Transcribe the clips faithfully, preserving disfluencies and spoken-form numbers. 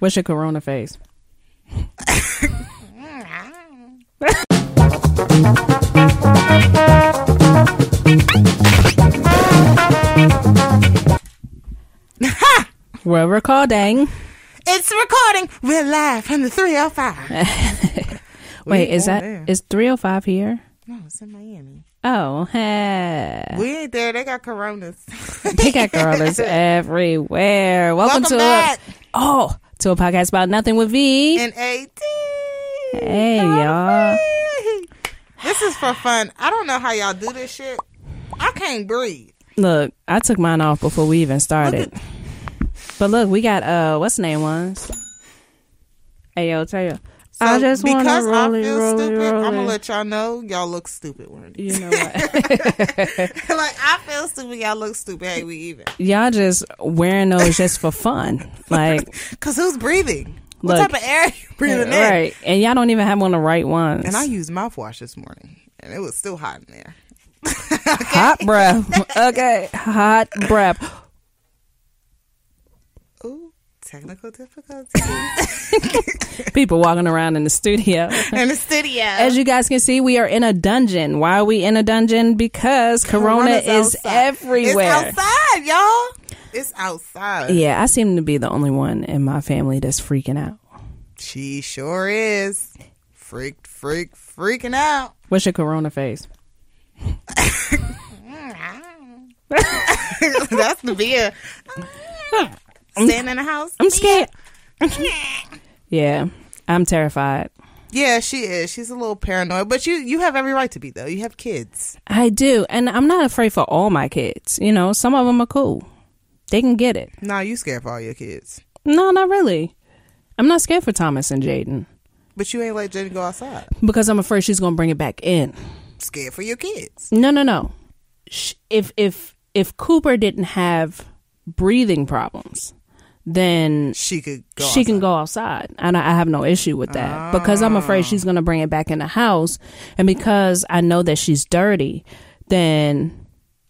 What's your corona face? We're recording. It's recording. We're live from the three oh five. Wait, is that there. Is three oh five here? No, it's in Miami. Oh, hey. We ain't there. They got coronas. They got coronas everywhere. Welcome, Welcome to back. A, oh to a podcast about nothing with V and A T. Hey, y'all. This is for fun. I don't know how y'all do this shit. I can't breathe. Look, I took mine off before we even started. Look at- but look, we got uh, what's the name ones? Hey, yo, tell you. So I just want to because roll I it, feel roll stupid, it, roll I'm gonna it. let y'all know y'all look stupid. When You know what? like I feel stupid, y'all look stupid. Hey, we even. Y'all just wearing those just for fun, like. Cause who's breathing? Look, what type of air are you breathing in? Right, and y'all don't even have on the right ones. And I used mouthwash this morning, and it was still hot in there. Okay. Hot breath. Okay, hot breath. Ooh, technical difficulties. People walking around in the studio. In the studio. As you guys can see, we are in a dungeon. Why are we in a dungeon? Because Corona Corona's is outside. everywhere. It's outside, y'all. It's outside. Yeah, I seem to be the only one in my family that's freaking out. She sure is. Freaked, freak, freaking out. What's your Corona face? That's the beer. Staying in the house. I'm scared. Yeah, I'm terrified. Yeah, she is. She's a little paranoid, but you you have every right to be, though. You have kids. I do, and I'm not afraid for all my kids. You know, some of them are cool. They can get it. Nah, you scared for all your kids. No, not really. I'm not scared for Thomas and Jaden. But you ain't let Jaden go outside. Because I'm afraid she's going to bring it back in. Scared for your kids. No, no, no. If if if Cooper didn't have breathing problems, then she could go she outside. can go outside, and I, I have no issue with that. Oh. Because I'm afraid she's going to bring it back in the house, and because I know that she's dirty, then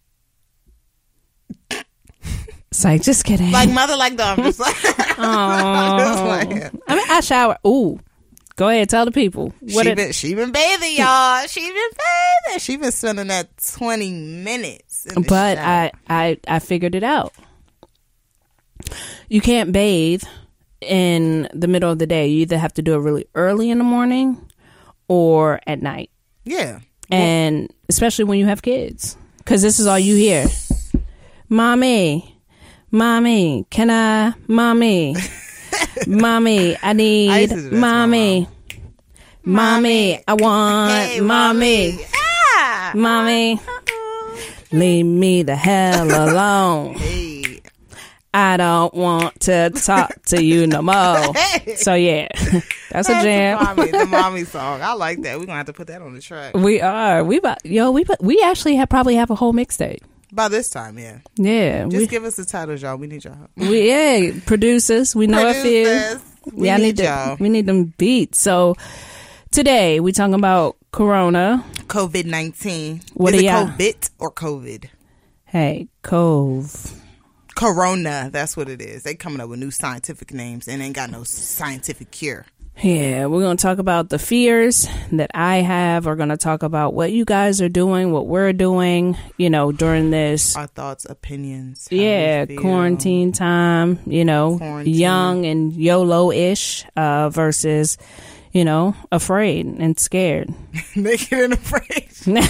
it's like, just kidding. Like mother, like daughter. Just like, oh, I mean, I shower. Ooh. Go ahead, tell the people. What she, it, been, she been bathing, y'all. She been bathing. She been spending that twenty minutes. In the but shower. I, I, I figured it out. You can't bathe in the middle of the day. You either have to do it really early in the morning or at night. Yeah. And well, especially when you have kids. Because this is all you hear. Mommy, mommy, can I, mommy. Mommy, I need I mommy. mommy. Mommy, I want hey, mommy. Mommy. Ah. Mommy. Leave me the hell alone. Hey. I don't want to talk to you no more. Hey. So yeah, that's, that's a jam. The mommy, the mommy song. I like that. We're gonna have to put that on the track. We are. We about, yo. We we actually have probably have a whole mixtape. By this time, yeah. Yeah. Just we, give us the titles, y'all. We need y'all help. We, yeah, producers. We know producers, a few. We yeah, need, need y'all. The, we need them beats. So today we talking about Corona. COVID nineteen. What Is are it y'all? COVID or COVID? Hey, Cove. Corona. That's what it is. They coming up with new scientific names and ain't got no scientific cure. Yeah, we're going to talk about the fears that I have. We're going to talk about what you guys are doing, what we're doing, you know, during this. Our thoughts, opinions. Yeah, quarantine time, you know, quarantine. Young and YOLO-ish uh, versus, you know, afraid and scared. Naked and afraid.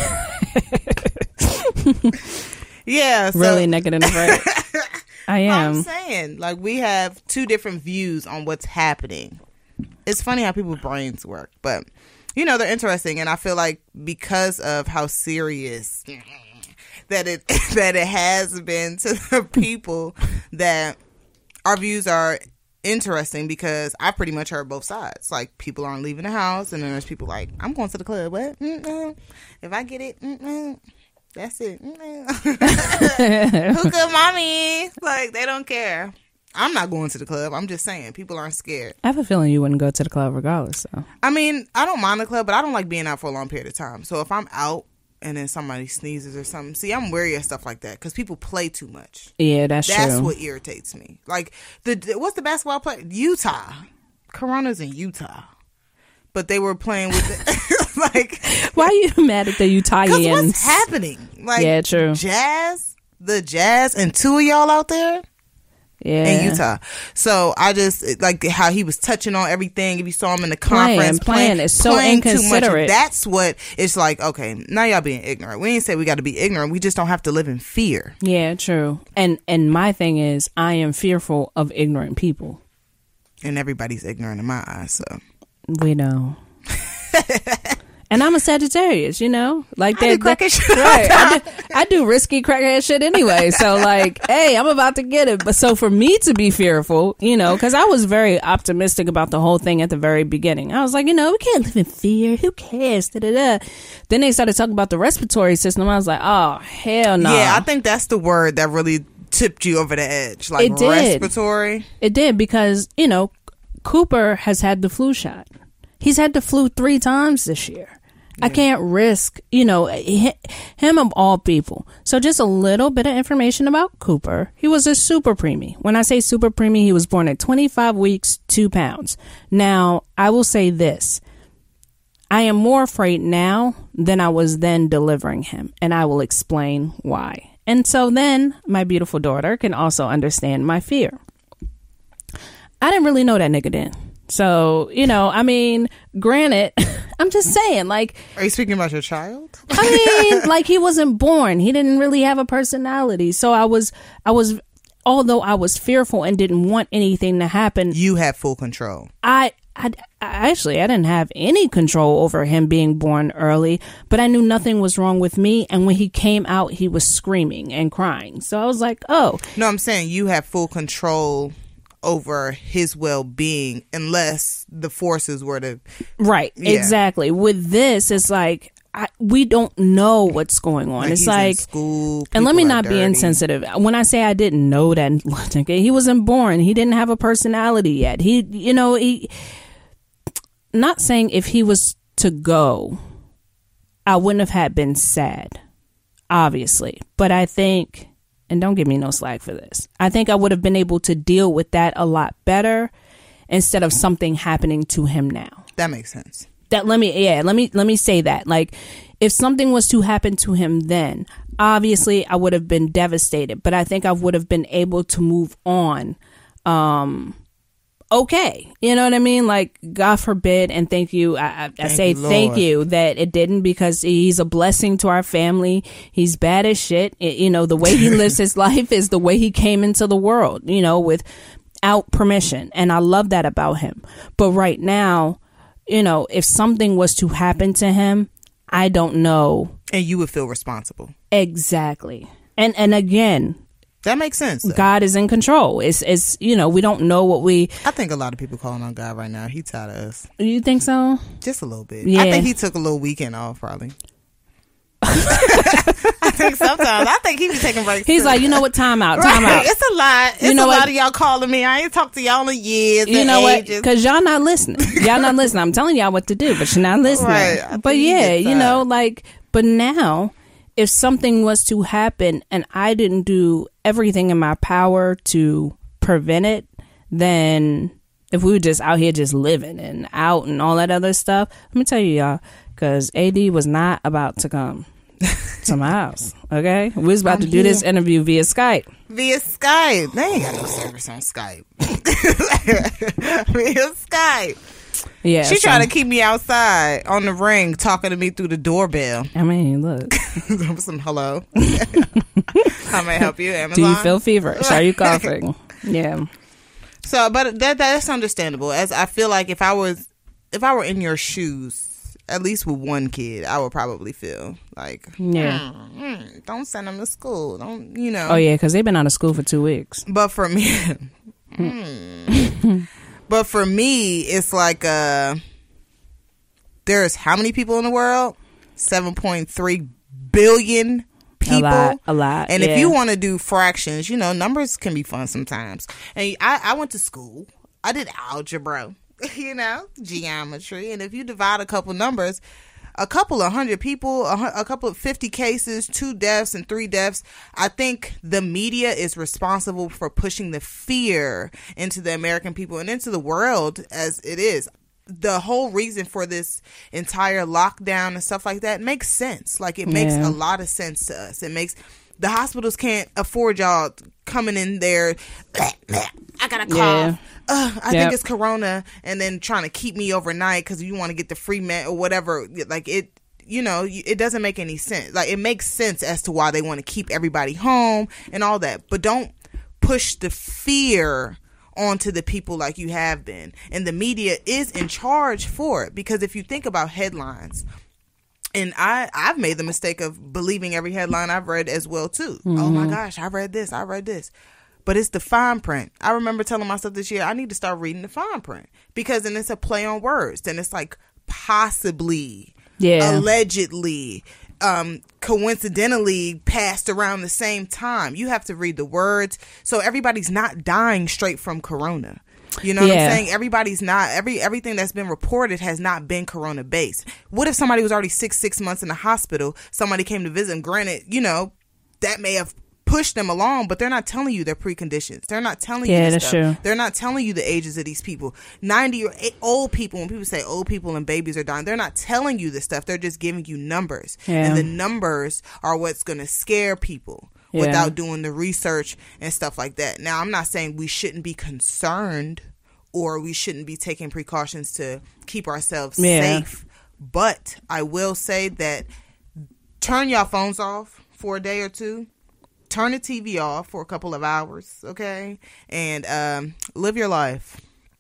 Yeah. So. Really naked and afraid. I am. I'm saying, like, we have two different views on what's happening. It's funny how people's brains work, but you know, they're interesting, and I feel like because of how serious that it that it has been to the people, that our views are interesting, because I pretty much heard both sides. Like, people aren't leaving the house, and then there's people like, I'm going to the club. What? Mm-mm. If I get it, mm-mm. That's it. Hookah mommy. Like, they don't care. I'm not going to the club. I'm just saying, people aren't scared. I have a feeling you wouldn't go to the club regardless, though. I mean, I don't mind the club, but I don't like being out for a long period of time. So if I'm out and then somebody sneezes or something. See, I'm wary of stuff like that because people play too much. Yeah, that's, that's true. That's what irritates me. Like, the what's the basketball play? Utah. Corona's in Utah. But they were playing with it. Like, why are you mad at the Utahians? What's happening? Like, yeah, true. Jazz, the Jazz, and two of y'all out there. Yeah. In Utah. So I just like how he was touching on everything. If you saw him in the conference, playing, playing, playing is so playing inconsiderate. Too much. That's what it's like. Okay, now y'all being ignorant. We ain't say we got to be ignorant. We just don't have to live in fear. Yeah, true. And and my thing is, I am fearful of ignorant people. And everybody's ignorant in my eyes. So we know. And I'm a Sagittarius, you know, like that. I do crackhead shit. Right, I, do, I do risky crackhead shit anyway. So like, hey, I'm about to get it. But so for me to be fearful, you know, because I was very optimistic about the whole thing at the very beginning. I was like, you know, we can't live in fear. Who cares? Da, da, da. Then they started talking about the respiratory system. I was like, oh hell no. Yeah, I think that's the word that really tipped you over the edge. Like it did. Respiratory. It did because you know, Cooper has had the flu shot. He's had the flu three times this year. I can't risk, you know, him of all people. So just a little bit of information about Cooper. He was a super preemie. When I say super preemie, he was born at twenty-five weeks, two pounds. Now, I will say this. I am more afraid now than I was then delivering him. And I will explain why. And so then my beautiful daughter can also understand my fear. I didn't really know that nigga then. So, you know, I mean, granted, I'm just saying, like... Are you speaking about your child? I mean, like, he wasn't born. He didn't really have a personality. So I was, I was, although I was fearful and didn't want anything to happen... You had full control. I, I, I actually, I didn't have any control over him being born early, but I knew nothing was wrong with me. And when he came out, he was screaming and crying. So I was like, oh... No, I'm saying you had full control... over his well-being unless the forces were to right yeah. Exactly. With this it's like I, we don't know what's going on. Like it's he's like in school, and let me not dirty. be insensitive when I say I didn't know that he wasn't born. He didn't have a personality yet. He you know he not saying if he was to go I wouldn't have had been sad obviously, but I think and don't give me no slack for this. I think I would have been able to deal with that a lot better instead of something happening to him now. That makes sense. That let me, yeah, let me, let me say that. Like, if something was to happen to him then, obviously I would have been devastated, but I think I would have been able to move on. Um, okay. You know what I mean? Like, God forbid, and thank you. I, I, I say you, thank you that it didn't, because he's a blessing to our family. He's bad as shit. It, you know, the way he lives his life is the way he came into the world, you know, without permission. And I love that about him. But right now, you know, if something was to happen to him, I don't know. And you would feel responsible. Exactly. And, and again, that makes sense. Though. God is in control. It's, it's, you know, we don't know what we... I think a lot of people calling on God right now. He tired of us. You think so? Just a little bit. Yeah. I think he took a little weekend off, probably. I think sometimes. I think he be taking breaks. He's too. like, you know what? Time out. Time right. out. It's a lot. It's you know a what? lot of y'all calling me. I ain't talked to y'all in years. You and know ages. what? Because y'all not listening. Y'all not listening. I'm telling y'all what to do, but you're not listening. Right. But yeah, you know, like, but now... if something was to happen and I didn't do everything in my power to prevent it, then if we were just out here just living and out and all that other stuff, let me tell you, y'all, because A D was not about to come to my house, okay? We was about I'm to do here. this interview via Skype. Via Skype. They ain't got no service on Skype. Via Skype. Yeah, she so, tried to keep me outside on the ring, talking to me through the doorbell. I mean, look. Some hello. How may I help you, Amazon? Do you feel feverish? Are you coughing? Yeah. So, but that that's understandable. As I feel like if I was, if I were in your shoes, at least with one kid, I would probably feel like, yeah, mm, mm, don't send them to school. Don't you know? Oh yeah, because they've been out of school for two weeks. But for me. mm, But for me, it's like uh, there's how many people in the world? seven point three billion people. A lot. A lot. And yeah. if you want to do fractions, you know, numbers can be fun sometimes. And I, I went to school. I did algebra, you know, geometry. And if you divide a couple numbers, a couple of hundred people, a, a couple of fifty cases, two deaths and three deaths. I think the media is responsible for pushing the fear into the American people and into the world as it is. The whole reason for this entire lockdown and stuff like that makes sense. Like, it makes Yeah. a lot of sense to us. It makes, the hospitals can't afford y'all coming in there, I got a cough. Yeah. Uh, I Yep. think it's corona, and then trying to keep me overnight because you want to get the free med or whatever. Like, it, you know, it doesn't make any sense. Like, it makes sense as to why they want to keep everybody home and all that. But don't push the fear onto the people like you have been. And the media is in charge for it, because if you think about headlines, and I, I've made the mistake of believing every headline I've read as well, too. Mm-hmm. Oh, my gosh, I read this, I read this. But it's the fine print. I remember telling myself this year, I need to start reading the fine print. Because then it's a play on words. Then it's like possibly, Yeah. allegedly, um, coincidentally passed around the same time. You have to read the words. So everybody's not dying straight from corona. You know what Yeah. I'm saying? Everybody's not, every everything that's been reported has not been corona based. What if somebody was already six, six months in the hospital, somebody came to visit, and granted, you know, that may have pushed them along, but they're not telling you their preconditions. They're not telling Yeah, you this that's stuff. true. They're not telling you the ages of these people. ninety or eight, old people, when people say old people and babies are dying, they're not telling you this stuff. They're just giving you numbers. Yeah. And the numbers are what's going to scare people. Yeah. Without doing the research and stuff like that. Now, I'm not saying we shouldn't be concerned or we shouldn't be taking precautions to keep ourselves Yeah. safe. But I will say that turn your phones off for a day or two. Turn the T V off for a couple of hours, okay? And um, live your life.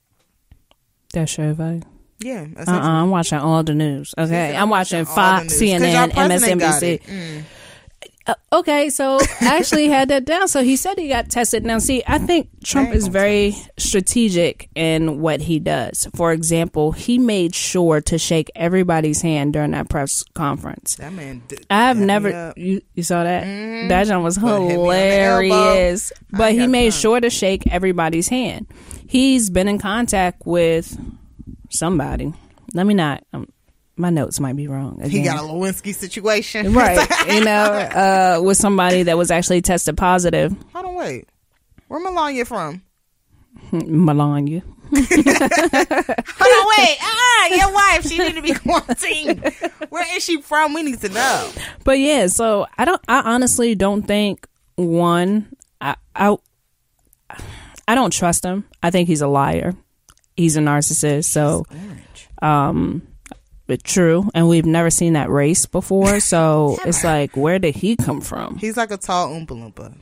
That's your advice. Yeah. Uh-uh, I'm watching all the news. Okay, I'm watching all the Fox, news. C N 'Cause N, y'all M S N president B got C. it. Mm. Uh, okay, so I actually had that down. So he said he got tested. Now, see, I think Trump ain't is gonna very strategic in what he does. For example, he made sure to shake everybody's hand during that press conference. That man did, I've had me never up. you, you saw that Mhm. that one was Put- hit me on the hilarious, elbow. I but ain't he got made time. sure to shake everybody's hand. He's been in contact with somebody. Let me not. Um, my notes might be wrong. Again. He got a Lewinsky situation. Right, you know, uh, with somebody that was actually tested positive. Hold on, wait. Where Melania from? Melania. Hold on, wait. Ah, your wife. She need to be quarantined. Where is she from? We need to know. But yeah, so I don't. I honestly don't think one. I I, I don't trust him. I think he's a liar. He's a narcissist. So, um, but true. And we've never seen that race before. So it's like, where did he come from? He's like a tall Oompa Loompa.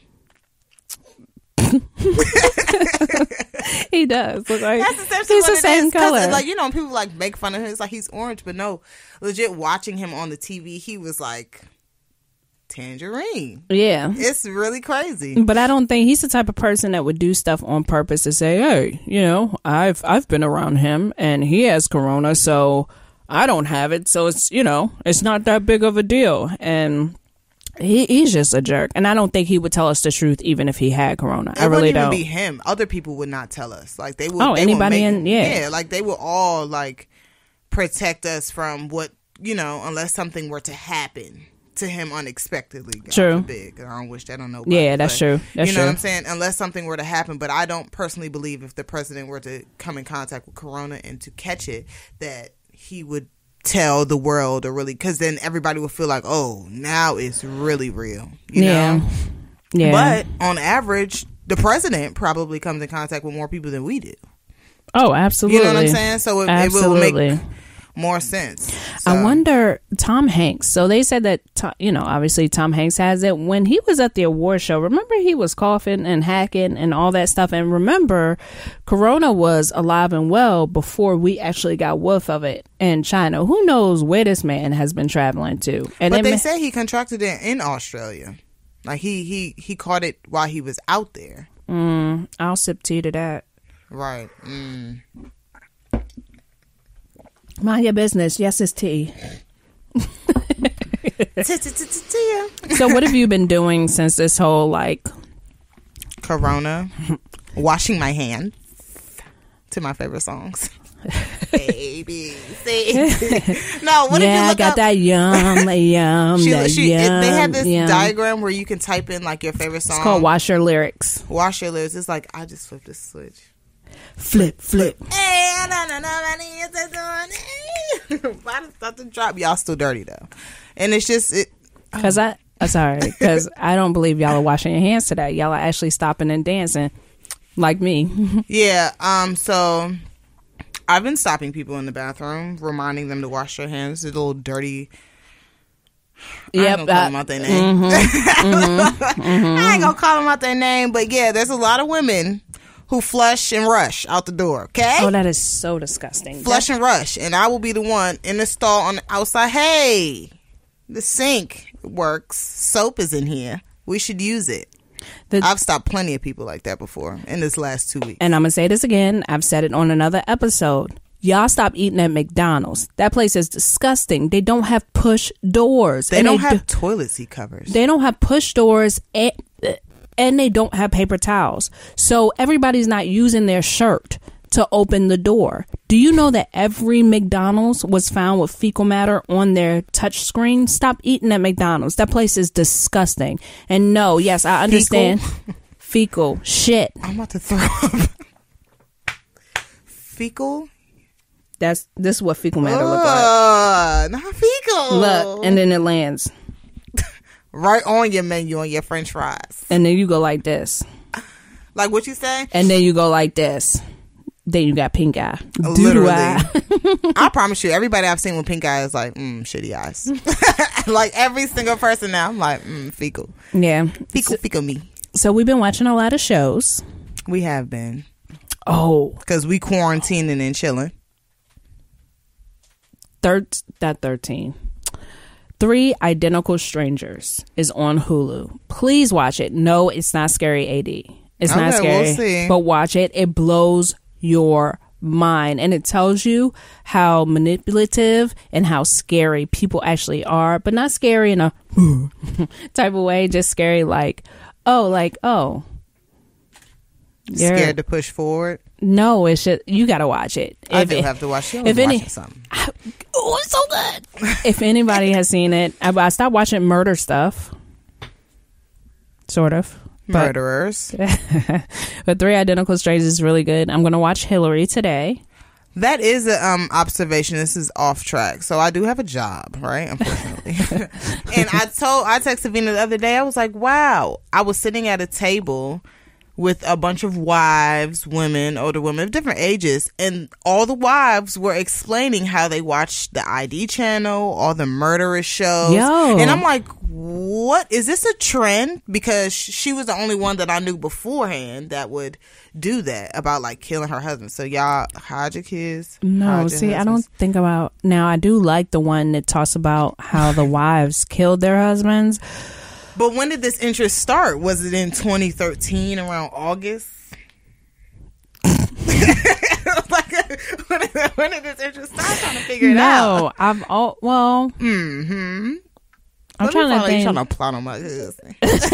He does look like That's essentially he's what the it same is, 'cause, color. Like, you know, people like make fun of him. It's like he's orange, but no, legit watching him on the T V, he was like tangerine. Yeah. It's really crazy. But I don't think he's the type of person that would do stuff on purpose to say, hey, you know, I've I've been around him and he has corona, so I don't have it. So it's, you know, it's not that big of a deal. And he he's just a jerk. And I don't think he would tell us the truth even if he had corona. It I really wouldn't even don't. be him. Other people would not tell us. Like they would. Oh, they would anybody make- in- yeah. like they will all like protect us from what, you know, unless something were to happen to him unexpectedly. God True. forbid. I don't wish that on nobody. Yeah, that's but, true. That's you know true. what I'm saying? Unless something were to happen, but I don't personally believe if the president were to come in contact with corona and to catch it, that he would tell the world or really, because then everybody would feel like, oh, now it's really real. You Yeah. know? Yeah. But on average, the president probably comes in contact with more people than we do. Oh, absolutely. You know what I'm saying? So it, it will Absolutely. make more sense. So, I wonder, Tom Hanks. So they said that, Tom, you know, obviously Tom Hanks has it. When he was at the award show, remember he was coughing and hacking and all that stuff. And remember, Corona was alive and well before we actually got whiff of it in China. Who knows where this man has been traveling to? And But they they ma- say he contracted it in Australia. Like he he he caught it while he was out there. mm, I'll sip tea to that. Right. Mm. Mind your business. Yes, it's tea. So what have you been doing since this whole like Corona, washing my hands to my favorite songs. A, B, C. No, what yeah, did you look I got up? that yum, yum, She, that she, yum, it, they have this yum. diagram where you can type in like your favorite song. It's called Watch Your Lyrics. Watch Your Lyrics. It's like, I just flipped the switch. Flip, flip. Hey, I don't know my name is this one. Why does something drop? Y'all still dirty though, and it's just it. Because I, uh, sorry, because I don't believe y'all are washing your hands today. Y'all are actually stopping and dancing, like me. Yeah. Um. So I've been stopping people in the bathroom, reminding them to wash their hands. It's a little dirty. Yep. I ain't gonna call them out their name. Mm-hmm, mm-hmm, mm-hmm. I ain't gonna call them out their name, but yeah, there's a lot of women who flush and rush out the door. Okay. Oh, that is so disgusting. Flush That- and rush, and I will be the one in the stall on the outside. Hey, the sink works. Soap is in here. We should use it. The- I've stopped plenty of people like that before in this last two weeks. And I'm going to say this again. I've said it on another episode. Y'all stop eating at McDonald's. That place is disgusting. They don't have push doors. They and don't they have do- toilet seat covers. They don't have push doors and, and they don't have paper towels. So everybody's not using their shirt to open the door. Do you know that every McDonald's was found with fecal matter on their touch screen? Stop eating at McDonald's. That place is disgusting. And no, yes, I understand. Fecal, fecal shit. I'm about to throw up. Fecal? That's this is what fecal matter look like. Uh, not fecal. Look, and then it lands. Right on your menu on your French fries. And then you go like this. Like what you say? And then you go like this. Then you got pink eye. Literally. Eye. I promise you, everybody I've seen with pink eye is like, mm, shitty eyes. Like every single person now, I'm like, mm, fecal. Yeah. Fecal, So, fecal me. so we've been watching a lot of shows. We have been. Oh. Because we quarantining and chilling. Third, that thirteen. Three Identical Strangers is on Hulu. Please watch it. No, it's not scary, A D. It's not Okay, scary. we'll see. But watch it. It blows your mind. And it tells you how manipulative and how scary people actually are. But not scary in a type of way. Just scary like, oh, like, oh. You're- Scared to push forward. No, it's just, you got to watch it. I If do it- have to watch it. if any- Watching something. Oh, it's so good. If anybody has seen it, I, I stopped watching murder stuff. Sort of. But, Murderers. but Three Identical Strangers is really good. I'm going to watch Hillary today. That is an um, observation. This is off track. So I do have a job, right? Unfortunately. And I told, I texted Vina the other day. I was like, wow. I was sitting at a table with a bunch of wives, women, older women of different ages, and all the wives were explaining how they watched the I D channel, all the murderous shows. Yo. And I'm like, what? Is this a trend? Because she was the only one that I knew beforehand that would do that about like killing her husband. So y'all hide your kids. No, hide your see, I husbands. don't think about... Now, I do like the one that talks about how the wives killed their husbands. But when did this interest start? Was it in twenty thirteen around August? Like, when, did, when did this interest start? I'm trying to figure it out. No, I've... all well... Mm-hmm. I'm Let trying me to follow think. you trying to plot on my husband.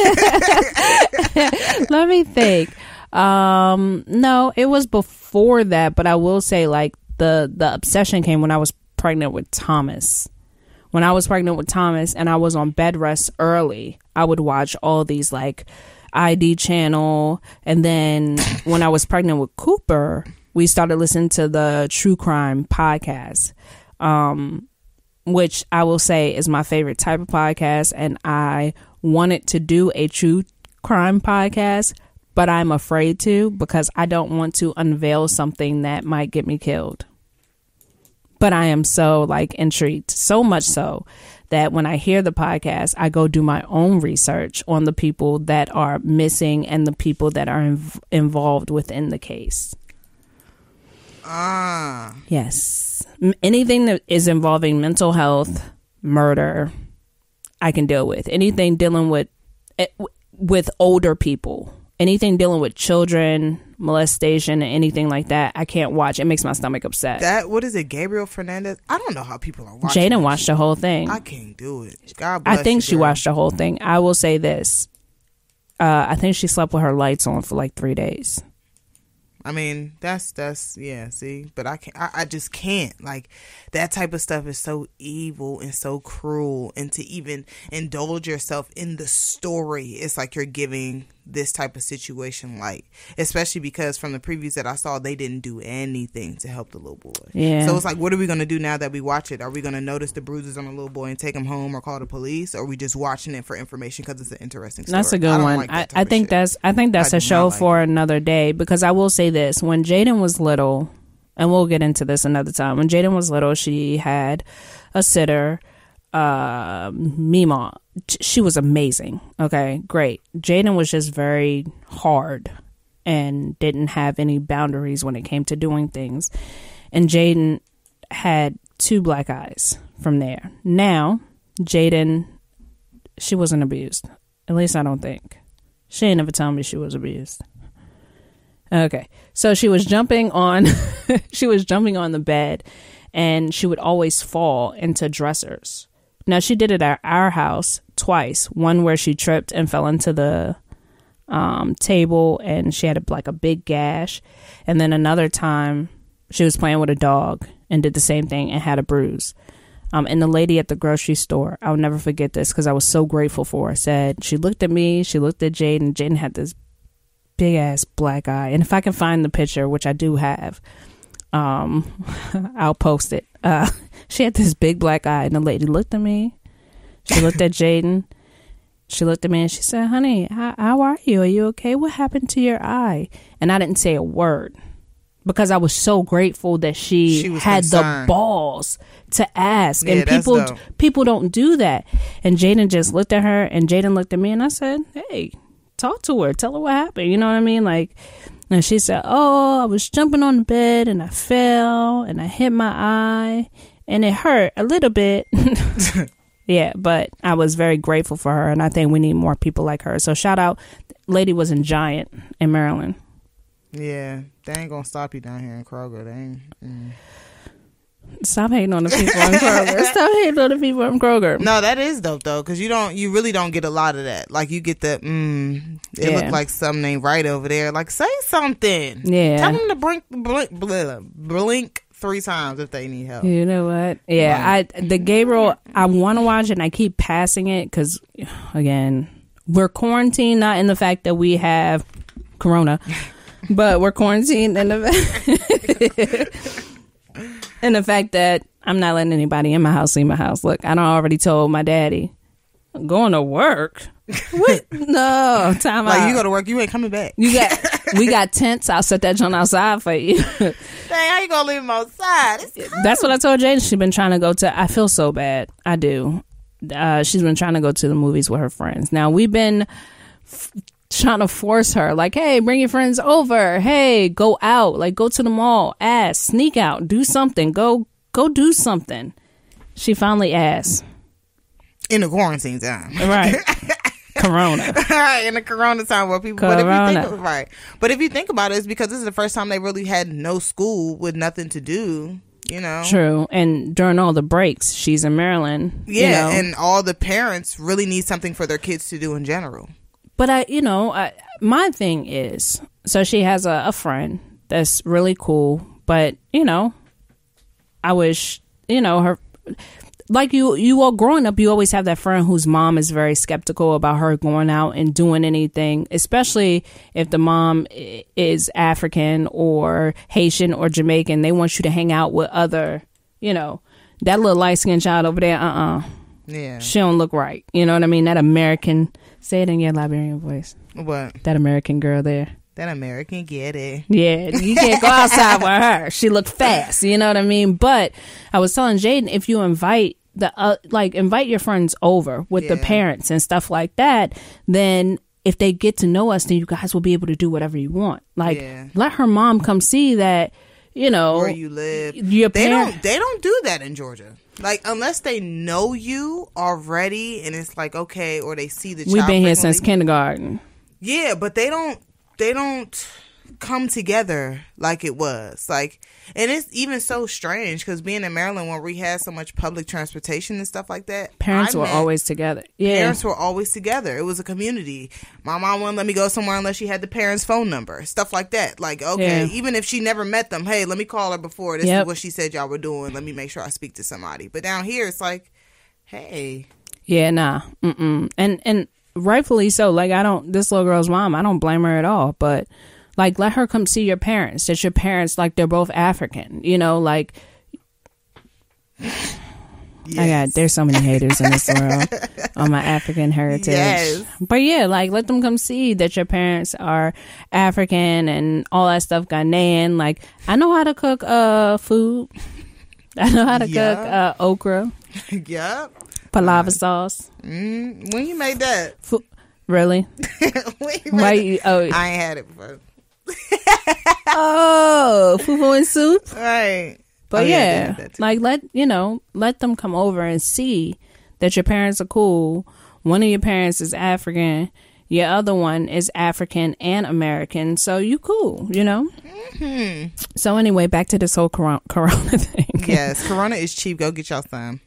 Let me think. Um, no, it was before that, but I will say like the the obsession came when I was pregnant with Thomas. When I was pregnant with Thomas and I was on bed rest early, I would watch all these like I D channel, and then when I was pregnant with Cooper, we started listening to the True Crime podcast. Um which I will say is my favorite type of podcast, and I wanted to do a true crime podcast, but I'm afraid to because I don't want to unveil something that might get me killed. But I am so like intrigued, so much so that when I hear the podcast, I go do my own research on the people that are missing and the people that are inv- involved within the case. Ah. Yes. M- Anything that is involving mental health, murder, I can deal with. Anything dealing with eh, w- with older people, anything dealing with children, molestation, and anything like that, I can't watch. It makes my stomach upset. That, what is it, Gabriel Fernandez? I don't know how people are watching. Jaden that watched shit. the whole thing. I can't do it. God bless I think you, she girl. watched the whole thing. I will say this. Uh, I think she slept with her lights on for like three days. I mean, that's that's yeah. See, but I can't. I, I just can't. Like that type of stuff is so evil and so cruel, and to even indulge yourself in the story, it's like you're giving this type of situation light. Especially because from the previews that I saw, they didn't do anything to help the little boy. Yeah. So it's like, what are we gonna do now that we watch it? Are we gonna notice the bruises on the little boy and take him home or call the police? Or are we just watching it for information because it's an interesting story? That's a good I one. Like I, I think shit. that's I think that's I a show like for it. another day, because I will say this: when Jaden was little, and we'll get into this another time. When Jaden was little, she had a sitter, uh, Mima. She was amazing. Okay, great. Jaden was just very hard and didn't have any boundaries when it came to doing things. And Jaden had two black eyes from there. Now, Jaden, she wasn't abused. At least I don't think. She ain't never told me she was abused. Okay, so she was jumping on, she was jumping on the bed, and she would always fall into dressers. Now, she did it at our house twice. One where she tripped and fell into the um, table, and she had a, like a big gash. And then another time, she was playing with a dog and did the same thing and had a bruise. Um, and the lady at the grocery store, I'll never forget this because I was so grateful for her, said she looked at me, she looked at Jaden. Jaden had this big ass black eye. And if I can find the picture, which I do have, um, I'll post it. Uh, she had this big black eye, and the lady looked at me. She looked at Jaden. She looked at me and she said, honey, how, how are you? Are you okay? What happened to your eye? And I didn't say a word because I was so grateful that she, She was had concerned. the balls to ask. Yeah, and that's people dope. people don't do that. And Jaden just looked at her, and Jaden looked at me, and I said, hey, talk to her. Tell her what happened. You know what I mean? Like, and she said, oh, I was jumping on the bed and I fell and I hit my eye and it hurt a little bit. Yeah, but I was very grateful for her, and I think we need more people like her. So shout out. Lady was in Giant in Maryland. Yeah, they ain't gonna stop you down here in Kroger. They ain't. Mm. Stop hating on the people in Kroger. Stop hating on the people in Kroger. No, that is dope though, because you don't, you really don't get a lot of that. Like you get the, mm, it Yeah. looked like something ain't right over there. Like say something. Yeah. Tell them to blink, blink, blink, blink three times if they need help. You know what? Yeah, Right. I the Gabriel, I want to watch it, and I keep passing it because, again, we're quarantined, not in the fact that we have corona, but we're quarantined in the in the fact that I'm not letting anybody in my house leave my house. Look, I done already told my daddy, I'm going to work. What? No, time Like out. you go to work, you ain't coming back. You got we got tents. I'll set that joint outside for you. Dang, how you gonna leave them outside? It's That's what I told Jane. She's been trying to go to. I feel so bad. I do. Uh, she's been trying to go to the movies with her friends. Now we've been f- trying to force her, like, hey, bring your friends over. Hey, go out. Like, go to the mall. Ask, sneak out, do something. Go, go do something. She finally asked. in the quarantine time. Right. Corona. Right, in the corona time where people but if you Corona. think right. But if you think about it, it's because this is the first time they really had no school with nothing to do, you know. True. And during all the breaks, she's in Maryland. Yeah, you know. and all the parents really need something for their kids to do in general. But I, you know, I, my thing is, so she has a, a friend that's really cool, but you know, I wish, you know, her, like you, you all growing up, you always have that friend whose mom is very skeptical about her going out and doing anything, especially if the mom i- is African or Haitian or Jamaican. They want you to hang out with other, you know, that little light skinned child over there. Uh uh Yeah. She don't look right. You know what I mean? That American, say it in your Liberian voice. What? That American girl there. That American get it. Yeah, you can't go outside with her. She looked fast. You know what I mean? But I was telling Jaden, if you invite the uh, like invite your friends over with the Yeah. parents and stuff like that, then if they get to know us, then you guys will be able to do whatever you want. Like, Yeah. let her mom come see that. You know, Where you live. Your They parent- don't they don't do that in Georgia. Like unless they know you already and it's like okay, or they see the child We've been here since frequently. kindergarten. Yeah, but they don't they don't come together like it was. Like, and it's even so strange because being in Maryland where we had so much public transportation and stuff like that, parents I were met, always together. Yeah, parents were always together. It was a community. My mom wouldn't let me go somewhere unless she had the parents' phone number, stuff like that. Like, okay, yeah. even if she never met them, hey, let me call her before. This yep. is what she said y'all were doing. Let me make sure I speak to somebody. But down here, it's like, hey, yeah, nah, mm-mm. and and rightfully so. Like, I don't, this little girl's mom, I don't blame her at all, but like, let her come see your parents. That your parents, like, they're both African, you know, like, yes. I got, there's so many haters in this world on my African heritage. Yes. But yeah, like, let them come see that your parents are African and all that stuff, Ghanaian. Like, I know how to cook uh food. I know how to yeah. cook uh, okra. Yep. Palava sauce. Mm, when you made that? F- really? when you Why? made You, oh, I ain't had it before. oh, fufu and soup. Right. But oh, yeah, yeah like let you know, let them come over and see that your parents are cool. One of your parents is African, your other one is African and American, so you cool, you know. Mm-hmm. So anyway, back to this whole corona, corona thing. Yes, Corona is cheap. Go get y'all some.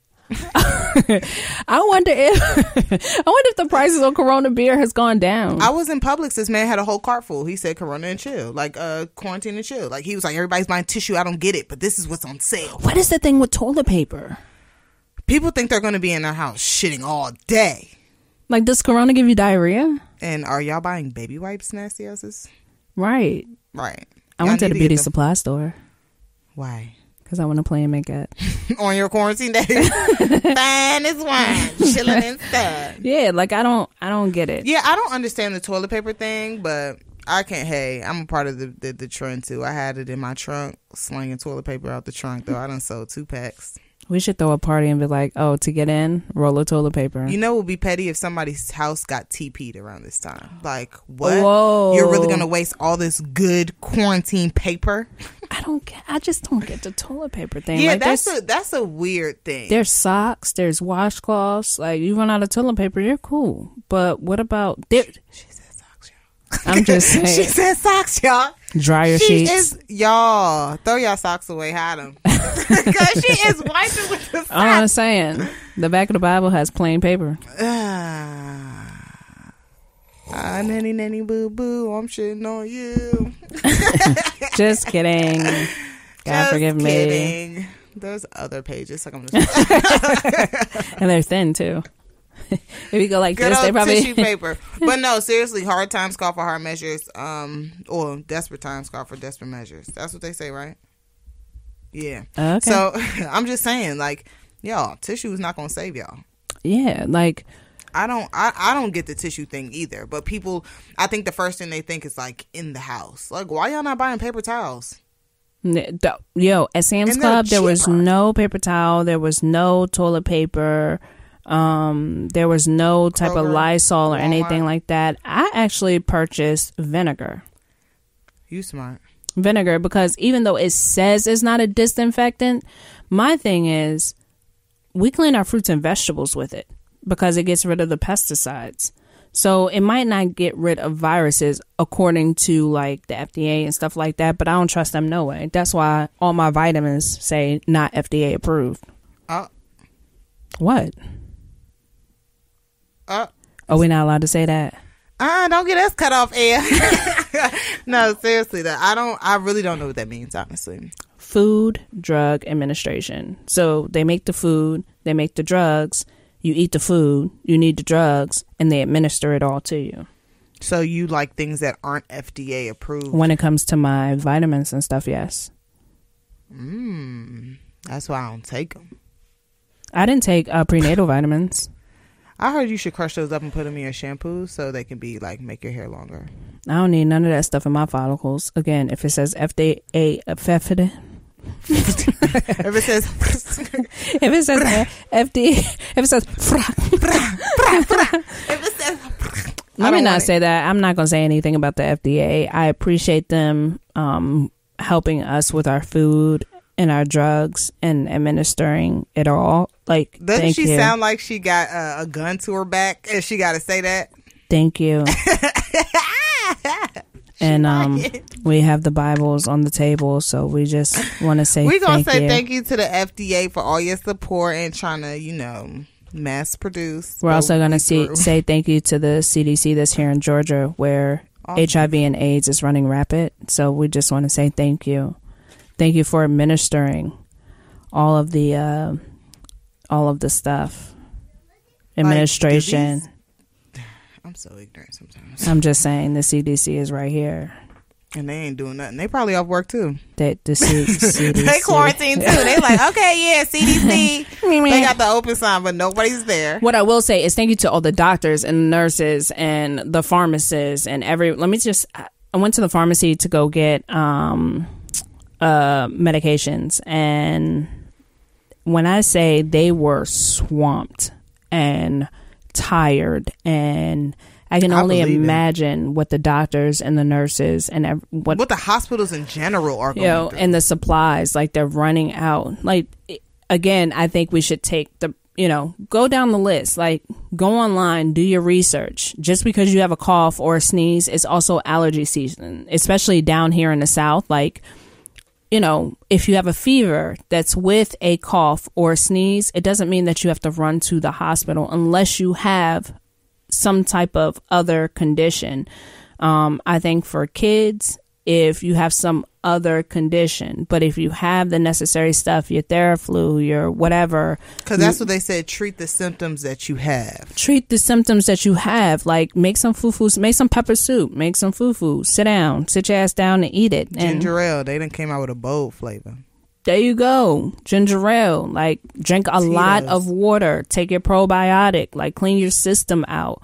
I wonder if I wonder if the prices on Corona beer has gone down. I was in Publix. This man had a whole cart full. He said Corona and chill, like uh quarantine and chill. Like he was like, everybody's buying tissue. I don't get it, but this is what's on sale. What is the thing with toilet paper? People think they're going to be in their house shitting all day. Like, does Corona give you diarrhea? And are y'all buying baby wipes, nasty asses? Right. Right. I Y'all went to need the beauty get them. supply store. Why? Because I want to play and make it. On your quarantine day, fine as wine, chilling and stuff. Yeah, like I don't, I don't get it. Yeah, I don't understand the toilet paper thing, but I can't. Hey, I'm a part of the, the the trend too. I had it in my trunk, slinging toilet paper out the trunk. Though I done sold two packs. We should throw a party and be like, oh, to get in, roll of toilet paper. You know, it would be petty if somebody's house got T P'd around this time. Like, what? Whoa. You're really gonna waste all this good quarantine paper? I don't get. I just don't get the toilet paper thing. Yeah, like, that's there's, a that's a weird thing. There's socks. There's washcloths. Like, you run out of toilet paper, you're cool. But what about there? She said socks, y'all. I'm just saying. She said socks, y'all. Dryer she sheets. Is, y'all throw y'all socks away, hide them. Because she is wiping with the socks. I'm saying the back of the Bible has plain paper. Ah, ah, nanny nanny boo boo, I'm shitting on you. Just kidding. God just forgive kidding. me. There's other pages. Like I'm just and they're thin too. If you go like good this, old they probably tissue paper. But no, seriously, hard times call for hard measures. Um, or desperate times call for desperate measures. That's what they say, right? Yeah. Okay. So I'm just saying, like, y'all, tissue is not gonna save y'all. Yeah, like I don't, I, I don't get the tissue thing either. But people, I think the first thing they think is like in the house. Like, why y'all not buying paper towels? Yo, at Sam's And they're Club, there was cheaper. no paper towel. There was no toilet paper. Um, there was no type Kroger, of Lysol or Walmart. anything like that. I actually purchased vinegar. You smart. Vinegar, because even though it says it's not a disinfectant, my thing is we clean our fruits and vegetables with it because it gets rid of the pesticides. So it might not get rid of viruses according to like the F D A and stuff like that, but I don't trust them no way. That's why all my vitamins say not F D A approved. Uh, What? uh, Are we not allowed to say that? uh, don't get us cut off air. No, seriously, that I don't, I really don't know what that means, honestly. Food Drug Administration. So they make the food, they make the drugs. You eat the food, you need the drugs, and they administer it all to you. So you like things that aren't F D A approved? When it comes to my vitamins and stuff, yes. Mm, that's why I don't take them. I didn't take uh, prenatal vitamins. I heard you should crush those up and put them in your shampoo so they can be like make your hair longer. I don't need none of that stuff in my follicles. Again, if it says F D A affected, If it says, if it says F D A, if it says, if it says, let me not say that. I'm not going to say anything about the F D A. I appreciate them um, helping us with our food and our drugs and administering it all. Like, doesn't thank she you. sound like she got uh, a gun to her back and she got to say that? Thank you. And um, we have the Bibles on the table, so we just want to say we're gonna thank say you. thank you to the F D A for all your support and trying to, you know, mass produce. We're also gonna see, say thank you to the C D C that's here in Georgia, where awesome. H I V and AIDS is running rapid. So we just want to say thank you, thank you for administering all of the uh, all of the stuff, administration. Like, I'm so ignorant sometimes. I'm just saying the C D C is right here. And they ain't doing nothing. They probably off work too. They, the C- C D C. They quarantine too. They like, okay, yeah, C D C. They got the open sign, but nobody's there. What I will say is thank you to all the doctors and nurses and the pharmacists and every. Let me just. I went to the pharmacy to go get um, uh, medications, and when I say they were swamped and tired, and I can only I imagine it. what the doctors and the nurses and ev- what what the hospitals in general are going you know, through. And the supplies, like they're running out. Like, again, I think we should take the, you know, go down the list, like go online, do your research. Just because you have a cough or a sneeze, it's also allergy season, especially down here in the South. Like, you know, if you have a fever that's with a cough or a sneeze, it doesn't mean that you have to run to the hospital unless you have some type of other condition. Um, I think for kids, if you have some other condition, but if you have the necessary stuff, your Theraflu, your whatever. Because that's what they said, treat the symptoms that you have. Treat the symptoms that you have. Like make some fufu, make some pepper soup, make some fufu, sit down, sit your ass down and eat it. And ginger ale, they done came out with a bold flavor. There you go. Ginger ale. Like drink a Tito's. lot of water. Take your probiotic. Like clean your system out.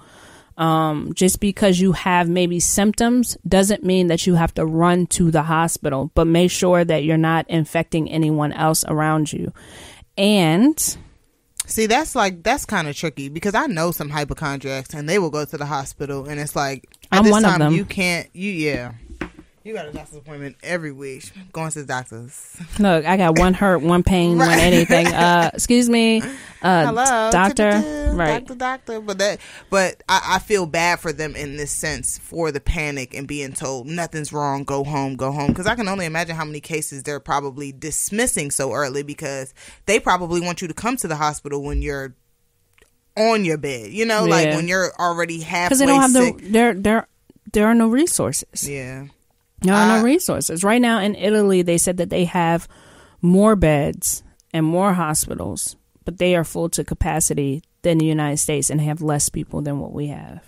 Um, just because you have maybe symptoms doesn't mean that you have to run to the hospital, but make sure that you're not infecting anyone else around you. And see, that's like, that's kind of tricky because I know some hypochondriacs and they will go to the hospital and it's like, at I'm this one time, of them. you can't, you, yeah. You got a doctor's appointment every week. Going to the doctors. Look, I got one hurt, one pain, right. one anything. Uh, excuse me, uh, hello, doctor. Right, doctor, doctor. But that, but I, I feel bad for them in this sense for the panic and being told nothing's wrong, go home, go home. Because I can only imagine how many cases they're probably dismissing so early because they probably want you to come to the hospital when you're on your bed. You know, yeah. like when you're already halfway because they don't have sick. the there there there are no resources. Yeah. There are no resources. Right now in Italy, they said that they have more beds and more hospitals, but they are full to capacity than the United States and have less people than what we have.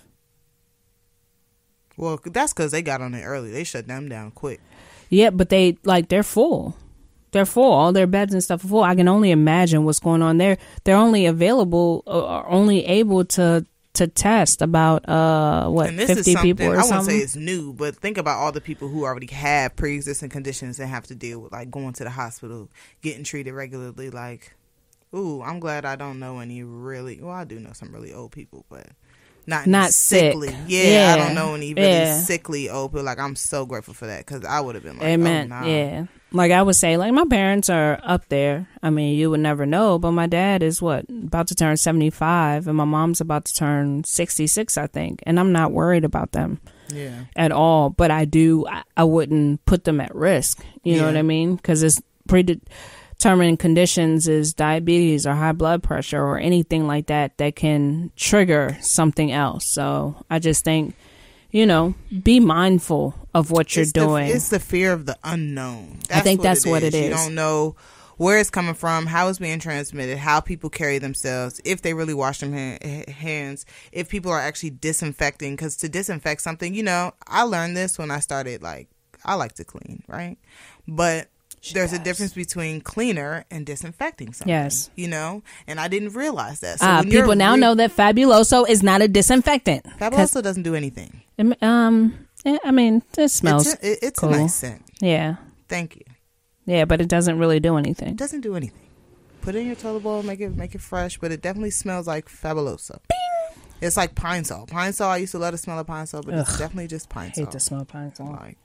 Well, that's because they got on it early. They shut them down quick. Yeah, but they, like, they're full. They're full. All their beds and stuff are full. I can only imagine what's going on there. They're only available or only able to to test about uh what and this fifty is people or I something. won't say it's new, but think about all the people who already have pre-existing conditions and have to deal with like going to the hospital, getting treated regularly. Like, ooh, I'm glad I don't know any really. Well, I do know some really old people, but not not sickly. sick. Yeah, yeah, I don't know any really yeah. sickly old people. Like, I'm so grateful for that because I would have been like, Amen. oh, nah. Yeah. Like I would say, like my parents are up there. I mean, you would never know, but my dad is what, about to turn seventy-five and my mom's about to turn sixty-six, I think. And I'm not worried about them yeah. at all. But I do, I, I wouldn't put them at risk. You yeah. know what I mean? Because it's predetermined conditions is diabetes or high blood pressure or anything like that that can trigger something else. So I just think, you know, be mindful of what you're it's doing. The, it's the fear of the unknown. That's I think what that's it what is. it is. You don't know where it's coming from, how it's being transmitted, how people carry themselves, if they really wash their ha- hands, if people are actually disinfecting. Because to disinfect something, you know, I learned this when I started, like, I like to clean, right? But She there's does. a difference between cleaner and disinfecting something. Yes. You know? And I didn't realize that. So uh, people now re- know that Fabuloso is not a disinfectant. Fabuloso doesn't do anything. Um, I mean, it smells It's, a, it's cool. a nice scent. Yeah. Thank you. Yeah, but it doesn't really do anything. It doesn't do anything. Put it in your toilet bowl, make it make it fresh, but it definitely smells like Fabuloso. Bing! It's like pine salt. Pine salt, I used to love the smell of pine salt, but Ugh, it's definitely just pine I salt. hate the smell of pine salt. Like,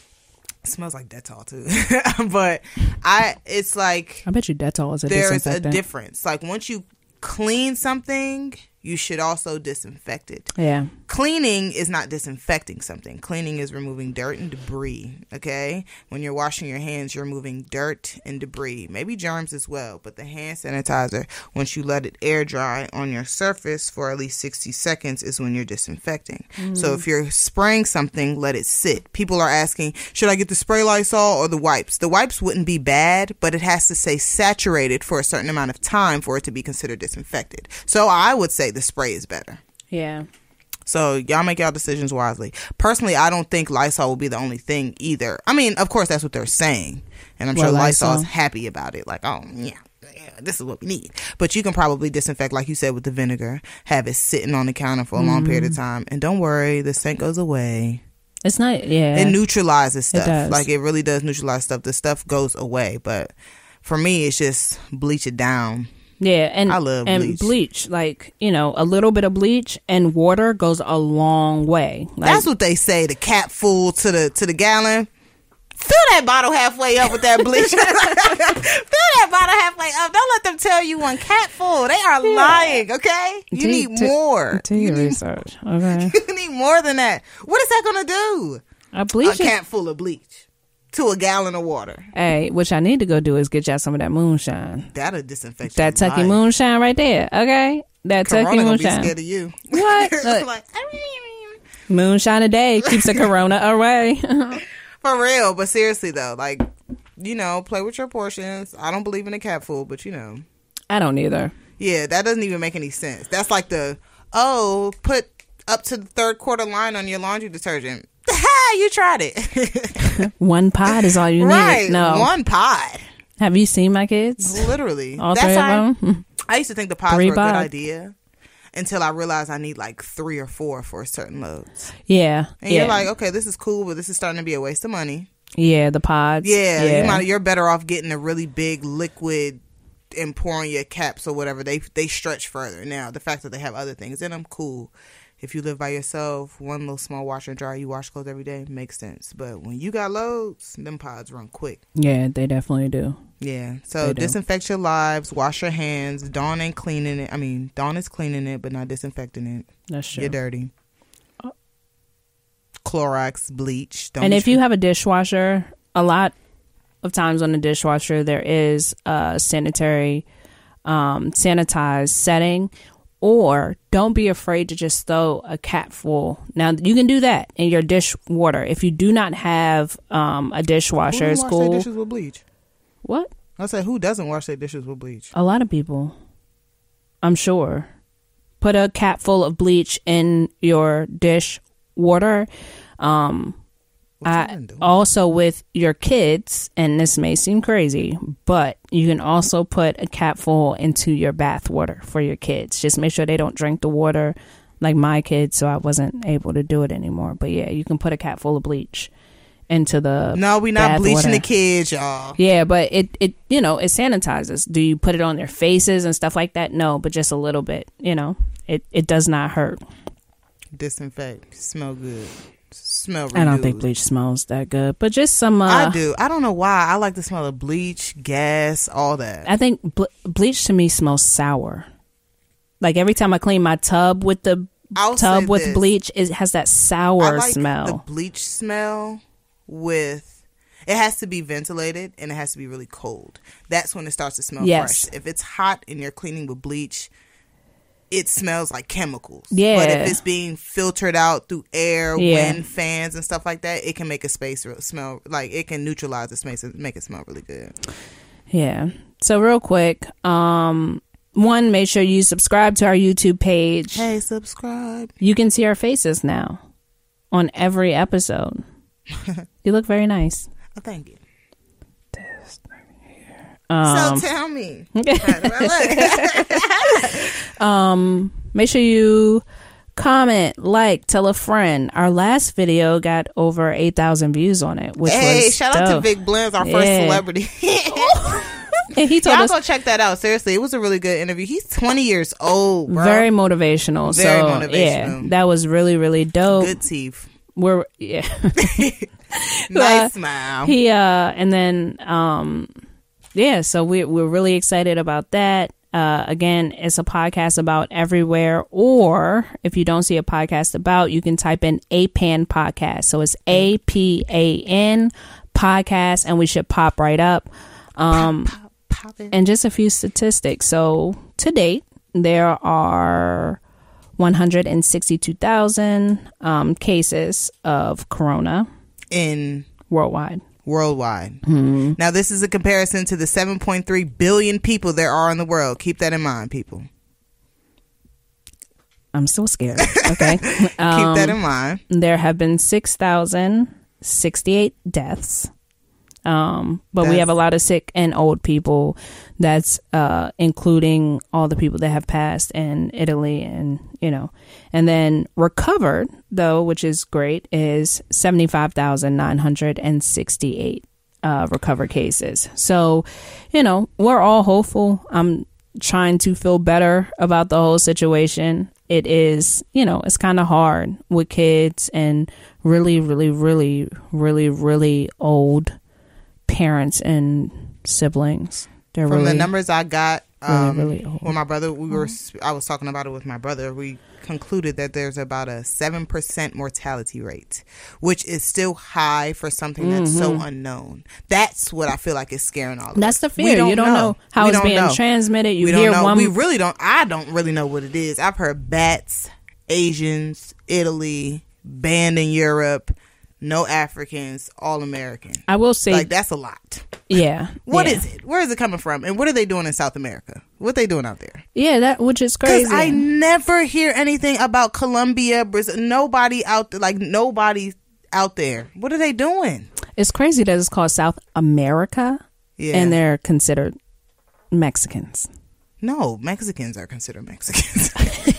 it smells like Dettol too. But I it's like I bet you Dettol is a there's disinfectant. a difference. Like once you clean something, you should also disinfect it. Yeah. Cleaning is not disinfecting something. Cleaning is removing dirt and debris, okay? When you're washing your hands, you're removing dirt and debris, maybe germs as well. But the hand sanitizer, once you let it air dry on your surface for at least sixty seconds, is when you're disinfecting. Mm. So if you're spraying something, let it sit. People are asking, should I get the spray Lysol or the wipes? The wipes wouldn't be bad, but it has to stay saturated for a certain amount of time for it to be considered disinfected. So I would say the spray is better. Yeah. So y'all make y'all decisions wisely. Personally, I don't think Lysol will be the only thing either. I mean, of course, that's what they're saying. And I'm well, sure Lysol is happy about it. Like, oh, yeah, yeah, this is what we need. But you can probably disinfect, like you said, with the vinegar. Have it sitting on the counter for a mm-hmm. long period of time. And don't worry, the scent goes away. It's not, yeah. It neutralizes stuff. It does. Like, it really does neutralize stuff. The stuff goes away. But for me, it's just bleach it down. Yeah, and I love and bleach. bleach, like, you know, a little bit of bleach and water goes a long way. Like, that's what they say. The cap full to the to the gallon. Fill that bottle halfway up with that bleach. Fill that bottle halfway up. Don't let them tell you one cap full. They are yeah. lying. Okay, you do, need do, more. Do your research. Okay, you need more than that. What is that going to do? A bleach. A cap full of bleach to a gallon of water. Hey, what I need to go do is get y'all some of that moonshine. That'll disinfect that Tucky life. Moonshine right there. Okay, that Corona Tucky gonna Moonshine. Be scared of you. What? Look, like, moonshine a day keeps the corona away. For real, but seriously though, like, you know, play with your portions. I don't believe in a cap full, but you know, I don't either. Yeah, that doesn't even make any sense. That's like the oh, put up to the third quarter line on your laundry detergent. You tried it. One pod is all you need. Right, no, one pod. Have you seen my kids? Literally, all That's three how of them. I, I used to think the pods three were a pod. good idea until I realized I need like three or four for certain loads. Yeah, and yeah. you're like, okay, this is cool, but this is starting to be a waste of money. Yeah, the pods. Yeah, yeah. You might, you're better off getting a really big liquid and pouring your caps or whatever. They they stretch further. Now, the fact that they have other things in them, cool. If you live by yourself, one little small washer and dryer, you wash clothes every day, makes sense. But when you got loads, them pods run quick. Yeah, they definitely do. Yeah. So disinfect your lives, wash your hands. Dawn ain't cleaning it. I mean, Dawn is cleaning it, but not disinfecting it. That's true. You're dirty. Oh. Clorox, bleach. Don't and if you have a dishwasher, a lot of times on the dishwasher, there is a sanitary, um, sanitized setting. Or don't be afraid to just throw a cap full. Now, you can do that in your dish water. If you do not have um, a dishwasher, who it's wash cool. Their dishes with bleach? What? I said, who doesn't wash their dishes with bleach? A lot of people. I'm sure. Put a cap full of bleach in your dish water. Um, I, also with your kids, and this may seem crazy, but you can also put a cap full into your bath water for your kids. Just make sure they don't drink the water like my kids, so I wasn't able to do it anymore. But yeah, you can put a cap full of bleach into the no we're not bleaching water. The kids, y'all. Yeah, but it it you know, it sanitizes. Do you put it on their faces and stuff like that? No, but just a little bit. You know, it it does not hurt. Disinfect. Smell good. Smell renewed. I don't think bleach smells that good, but just some uh, I do. I don't know why. I like the smell of bleach, gas, all that. I think ble- bleach to me smells sour. Like every time I clean my tub with the I'll tub with this. bleach, it has that sour I like smell. The bleach smell with it has to be ventilated and it has to be really cold. That's when it starts to smell yes. fresh. If it's hot and you're cleaning with bleach, it smells like chemicals. Yeah. But if it's being filtered out through air, yeah. wind, fans, and stuff like that, it can make a space smell like it can neutralize the space and make it smell really good. Yeah. So real quick, um, one, make sure you subscribe to our YouTube page. Hey, subscribe. You can see our faces now on every episode. You look very nice. Oh, thank you. Um, so tell me. How do I look? um, make sure you comment, like, tell a friend. Our last video got over eight thousand views on it, which hey, was shout dope. out to Vic Blends, our yeah. first celebrity. And he told Y'all us, go check that out. Seriously, it was a really good interview. He's twenty years old, bro. Very motivational. Very so, motivational. Yeah, that was really, really dope. Good teeth. We're yeah. Nice uh, smile. He uh, and then um. Yeah, so we, we're really excited about that. Uh, again, it's a podcast about everywhere. Or if you don't see a podcast about, you can type in A P A N podcast. So it's A P A N podcast, and we should pop right up. Um, pop, pop, pop and just a few statistics. So to date, there are one hundred sixty-two thousand um, cases of corona in worldwide. Worldwide. Mm-hmm. Now, this is a comparison to the seven point three billion people there are in the world. Keep that in mind, people. I'm so scared. Okay. Keep um, that in mind. There have been six thousand sixty-eight deaths. Um, but that's, we have a lot of sick and old people. That's uh, including all the people that have passed in Italy, and you know, and then recovered though, which is great, is seventy-five thousand nine hundred sixty-eight uh, recovered cases. So, you know, we're all hopeful. I'm trying to feel better about the whole situation. It is, you know, it's kind of hard with kids and really, really, really, really, really old parents and siblings. They're From really, the numbers I got, um, really, really old. When my brother, we were, I was talking about it with my brother. We concluded that there's about a seven percent mortality rate, which is still high for something that's mm-hmm. so unknown. That's what I feel like is scaring all of That's us. the fear. Don't you don't know, know how we it's don't being know. transmitted. You we hear don't know. one. We really don't. I don't really know what it is. I've heard bats, Asians, Italy, banned in Europe. No Africans, all American. I will say, like, that's a lot. Yeah. What yeah. is it? Where is it coming from? And what are they doing in South America? What are they doing out there? Yeah, that which is crazy. Because I never hear anything about Colombia, Brazil. Nobody out there, like nobody out there. What are they doing? It's crazy that it's called South America, yeah, and they're considered Mexicans. No, Mexicans are considered Mexicans.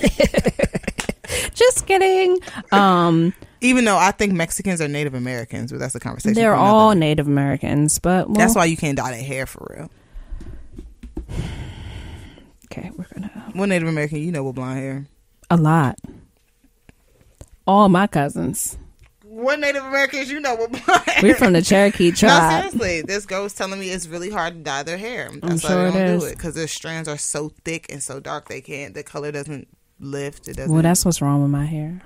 Just kidding. Um, Even though I think Mexicans are Native Americans, but that's a conversation. They're all Native Americans, but well, that's why you can't dye their hair for real. Okay, we're gonna. What Native American you know with blonde hair? A lot. All my cousins. What Native Americans you know with blonde hair? We're from the Cherokee tribe. No, seriously, this girl was telling me it's really hard to dye their hair. That's I'm why sure they don't it do is. it, because their strands are so thick and so dark they can't. The color doesn't lift. It doesn't. Well, that's what's wrong with my hair.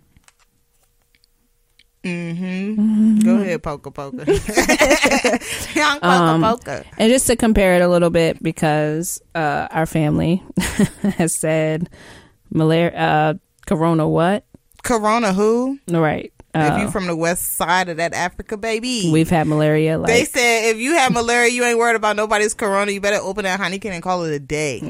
Mm-hmm. Mm-hmm. Go ahead, Poker Poker. Young Poker um, Poker. And just to compare it a little bit, because uh, our family has said malaria, uh, corona what? Corona who? Right. Uh, if you from the west side of that Africa, baby. We've had malaria. Like, they said if you have malaria, you ain't worried about nobody's corona. You better open that honeycomb and call it a day.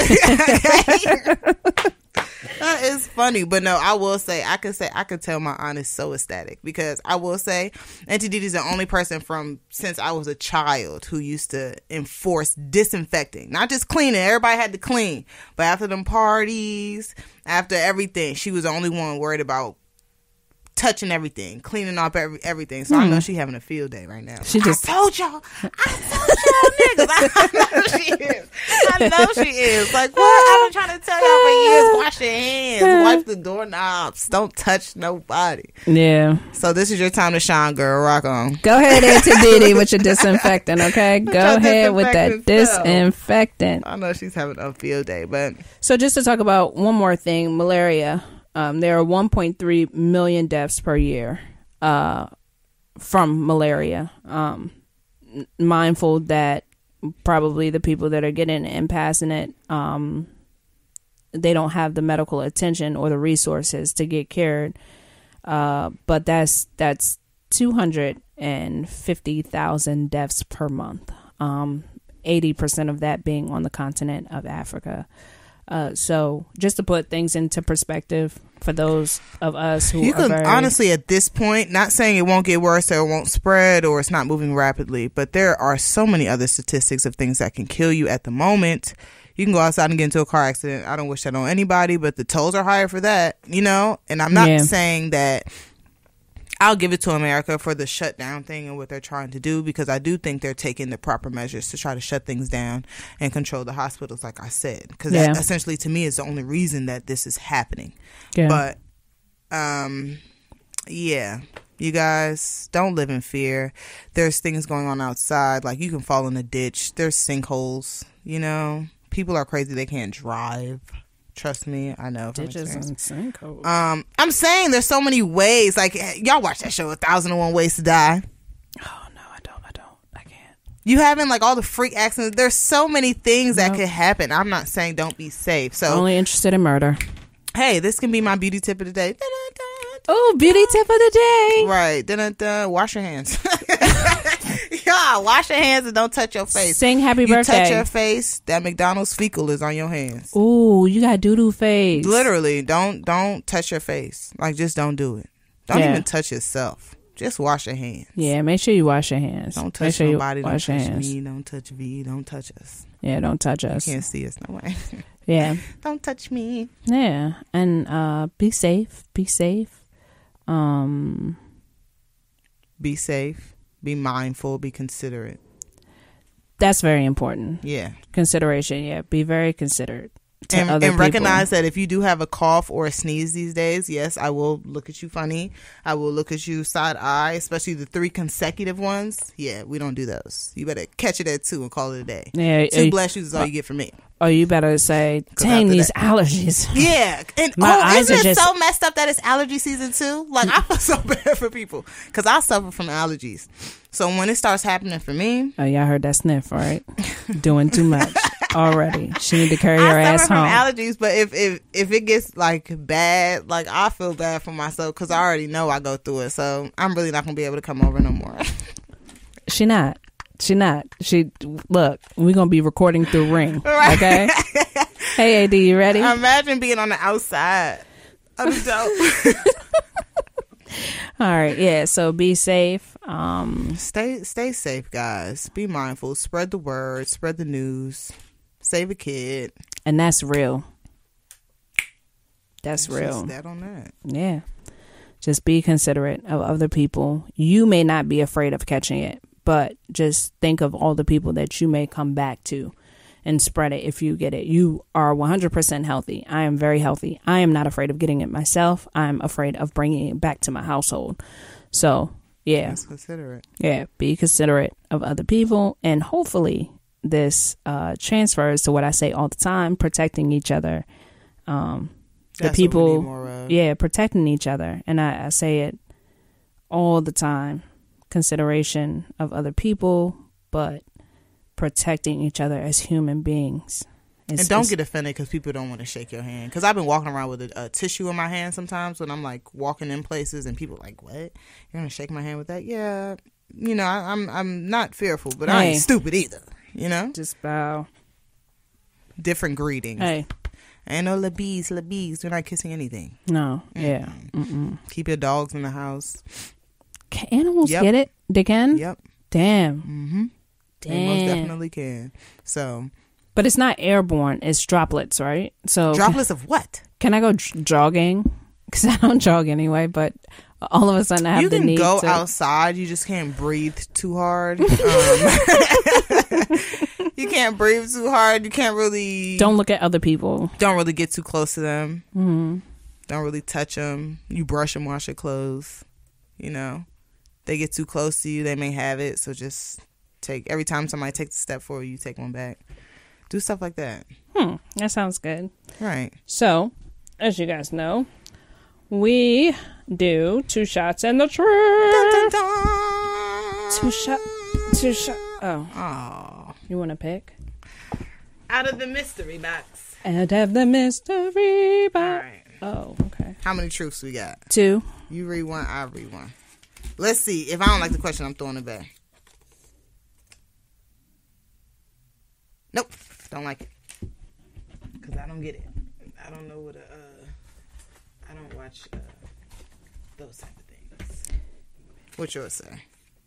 That is funny, but no, I will say I could say I could tell my aunt is so ecstatic, because I will say Auntie Didi is the only person from since I was a child who used to enforce disinfecting, not just cleaning. Everybody had to clean, but after them parties, after everything, she was the only one worried about touching everything, cleaning up every, everything. So hmm. I know she having a field day right now. She just I told y'all, I told y'all niggas. I know she is. I know she is. Like, what? I've been trying to tell y'all for years. Wash your hands, wipe the doorknobs, don't touch nobody. Yeah. So this is your time to shine, girl. Rock on. Go ahead, Auntie Didi, with your disinfectant. Okay, go ahead with that disinfectant. I know she's having a field day, but so just to talk about one more thing, malaria. Um, there are one point three million deaths per year uh, from malaria. Um, mindful that probably the people that are getting and passing it, um, they don't have the medical attention or the resources to get cured. Uh, but that's that's two hundred fifty thousand deaths per month. Um, eighty percent of that being on the continent of Africa. Uh, so just to put things into perspective for those of us who you are can very... honestly at this point, not saying it won't get worse or it won't spread or it's not moving rapidly, but there are so many other statistics of things that can kill you at the moment. You can go outside and get into a car accident. I don't wish that on anybody, but the tolls are higher for that, you know? And I'm not yeah. saying that I'll give it to America for the shutdown thing and what they're trying to do, because I do think they're taking the proper measures to try to shut things down and control the hospitals, like I said, because yeah. that essentially to me is the only reason that this is happening. Yeah. But, um, yeah, you guys don't live in fear. There's things going on outside, like you can fall in a ditch. There's sinkholes, you know. People are crazy. They can't drive. Trust me, I know. Ditches and sinkholes. Um, I'm saying there's so many ways. Like, y'all watch that show, A Thousand and One Ways to Die. Oh no, I don't. I don't. I can't. You having like all the freak accidents. There's so many things Nope. that could happen. I'm not saying don't be safe. So Only interested in murder. hey, this can be my beauty tip of the day. Oh, beauty tip of the day. Right. Dun-dun-dun. Wash your hands. Yeah, wash your hands and don't touch your face. Sing happy you birthday. touch your face, that McDonald's fecal is on your hands. Ooh, you got doo-doo face. Literally, don't don't touch your face. Like, just don't do it. Don't Yeah. even touch yourself. Just wash your hands. Yeah, make sure you wash your hands. Don't Make touch sure nobody. You Don't wash touch your hands. me. Don't touch V. Don't touch us. Yeah, don't touch us. You can't see us. No way. Yeah. Don't touch me. Yeah, and uh, be safe. Be safe. Um, Be safe. Be mindful. Be considerate. that's very important. Yeah. Consideration. Yeah, be very considerate to And, other and people. recognize that if you do have a cough or a sneeze these days, yes, I will look at you funny. I will look at you side eye, especially the three consecutive ones. Yeah, we don't do those. You better catch it at two and call it a day. Yeah, Two uh, bless you is all you get from me. Or you better say, dang, after these that- allergies. Yeah, and My oh, eyes isn't are it just- so messed up that it's allergy season too? Like, I feel so bad for people because I suffer from allergies. So when it starts happening for me, Oh, y'all heard that sniff, right? Doing too much already. She need to carry her I ass suffer from home. allergies. But if if if it gets like bad, like I feel bad for myself because I already know I go through it. So I'm really not gonna be able to come over no more. She not. She not. She look. We're gonna be recording through Ring. Right. Okay. Hey, A D, you ready? Imagine being on the outside of the dope. All right. Yeah. So be safe. Um. Stay stay safe, guys. Be mindful. Spread the word. Spread the news. Save a kid. And that's real. That's It's real. just that on that. Yeah. Just be considerate of other people. You may not be afraid of catching it, but just think of all the people that you may come back to and spread it if you get it. You are one hundred percent healthy. I am very healthy. I am not afraid of getting it myself. I'm afraid of bringing it back to my household. So, yeah. Let's consider it. Yeah. Be considerate of other people. And hopefully this uh, transfers to what I say all the time, protecting each other. Um, the That's what we people, need more of. yeah, protecting each other. And I, I say it all the time. Consideration of other people, but protecting each other as human beings. It's, And don't it's- get offended because people don't want to shake your hand. Because I've been walking around with a, a tissue in my hand sometimes when I'm like walking in places and people are like, what? You're going to shake my hand with that? Yeah. You know, I, I'm I'm not fearful, but I Hey. ain't stupid either. You know? just bow. Different greetings. Hey, Ain't no labis, labis. We're not kissing anything. no, yeah. Mm-mm. Keep your dogs in the house. Can animals Yep. get it? They can? Yep. Damn. Mm-hmm. They most Damn. definitely can. So, But it's not airborne. It's droplets, right? So droplets of what? can I go j- jogging? Because I don't jog anyway, but all of a sudden I have You the can need go to. outside. You just can't breathe too hard. Um, you can't breathe too hard. You can't really Don't look at other people. don't really get too close to them. Hmm. Don't really touch them. You brush them, wash your clothes. You know, they get too close to you, they may have it. So just take every time somebody takes a step forward, you take one back. Do stuff like that. Hmm. That sounds good. Right. So, as you guys know, we do two shots and the truth. Dun, dun, dun. Two shot. Two shot. Oh, Oh, you want to pick? out of the mystery box. And have the mystery All box. right. Oh, okay. How many truths we got? Two. You read one, I read one. Let's see. If I don't like the question, I'm throwing it back. Nope. Don't like it. Because I don't get it. I don't know what a, uh, I don't watch uh, those type of things. What yours say?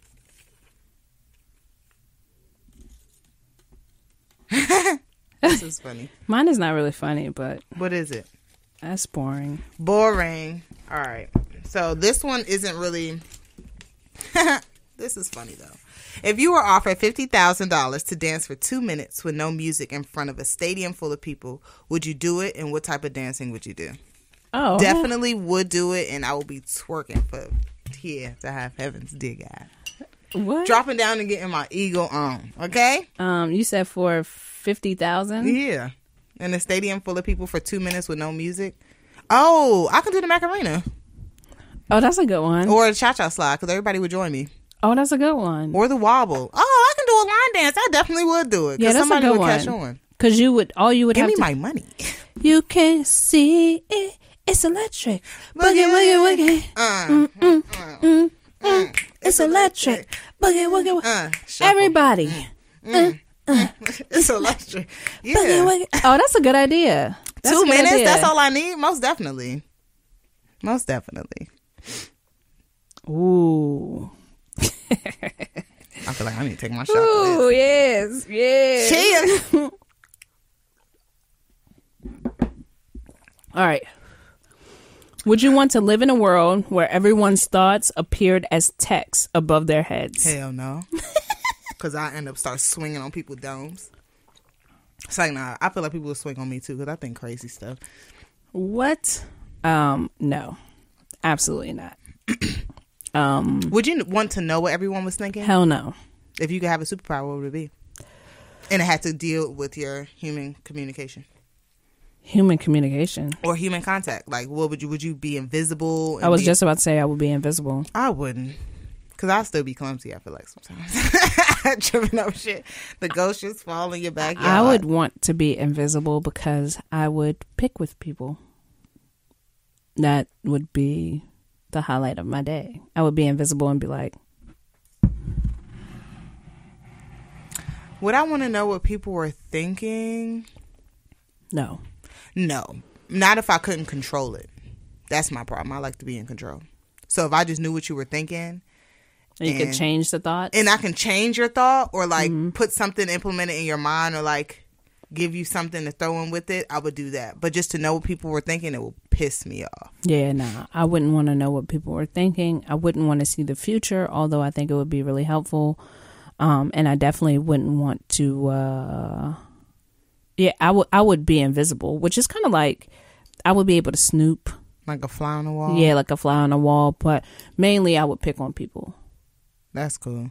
This is funny. Mine is not really funny, but What is it? that's boring. Boring. All right. So this one isn't really. This is funny though. If you were offered fifty thousand dollars to dance for two minutes with no music in front of a stadium full of people, would you do it? And what type of dancing would you do? Oh, Definitely would do it, and I will be twerking for here to have heaven's dear God. What? Dropping down and getting my ego on. Okay? Um, you said for fifty thousand? Yeah. In a stadium full of people for two minutes with no music. Oh, I can do the Macarena. Oh, that's a good one. Or the cha-cha slide, because everybody would join me. Oh, that's a good one. Or the wobble. Oh, I can do a line dance. I definitely would do it. Yeah, that's somebody a good would one. catch on. Because you would, all you would Give have me to... my money. You can see it. It's electric. Boogie, woogie, woogie. Uh, Mm, mm, uh, mm, mm. It's electric. Boogie, woogie, woogie. Uh, shuffle. Everybody. Mm, mm, mm. It's electric. Yeah. Boogie, woogie. Oh, that's a good idea. That's Two a good minutes? idea. That's all I need? Most definitely. Most definitely. Ooh. I feel like I need to take my shot. Ooh, yes. Yes. Cheers. All right. Would you want to live in a world where everyone's thoughts appeared as text above their heads? Hell no. Because I end up start swinging on people's domes. It's like, nah, I feel like people will swing on me too because I think crazy stuff. What? Um, no. Absolutely not. um, Would you want to know what everyone was thinking? Hell no. If you could have a superpower, what would it be? And it had to deal with your human communication. Human communication. Or human contact. Like, what would you, would you be invisible? I was be, just about to say I would be invisible. I wouldn't. Because I'll still be clumsy, I feel like, sometimes. Tripping over shit. The ghost just fall in your backyard. I would want to be invisible because I would pick with people. That would be the highlight of my day. I would be invisible and be like... Would I want to know what people were thinking? No. No. Not if I couldn't control it. That's my problem. I like to be in control. So if I just knew what you were thinking... And you and, could change the thoughts? And I can change your thought or like mm-hmm. put something implemented in your mind or like give you something to throw in with it, I would do that. But just to know what people were thinking, it would piss me off. Yeah, nah. I wouldn't want to know what people were thinking. I wouldn't want to see the future, although I think it would be really helpful. Um, and I definitely wouldn't want to... Uh, yeah, I would I would be invisible, which is kind of like I would be able to snoop. Like a fly on the wall? Yeah, like a fly on the wall. But mainly I would pick on people. That's cool.